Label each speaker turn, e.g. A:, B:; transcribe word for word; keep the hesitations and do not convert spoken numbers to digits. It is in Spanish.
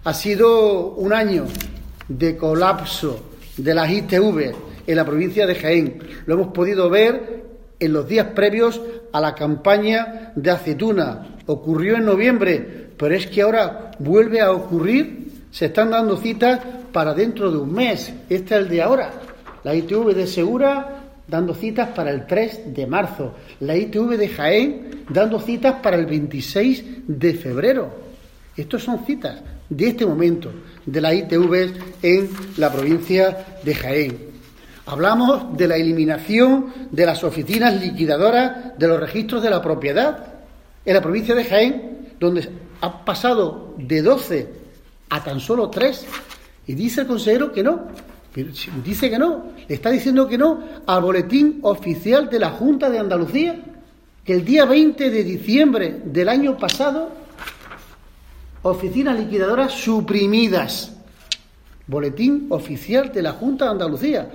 A: Ha sido un año de colapso de las I T V en la provincia de Jaén. Lo hemos podido ver en los días previos a la campaña de aceituna. Ocurrió en noviembre, pero es que ahora vuelve a ocurrir. Se están dando citas para dentro de un mes. Este es el de ahora. La I T V de Segura dando citas para el tres de marzo. La I T V de Jaén dando citas para el veintiséis de febrero. Estos son citas de este momento de la I T V en la provincia de Jaén. Hablamos de la eliminación de las oficinas liquidadoras de los registros de la propiedad en la provincia de Jaén, donde ha pasado de doce a tan solo tres, y dice el consejero que no, dice que no, le está diciendo que no al boletín oficial de la Junta de Andalucía, que el día veinte de diciembre del año pasado, oficinas liquidadoras suprimidas. Boletín oficial de la Junta de Andalucía.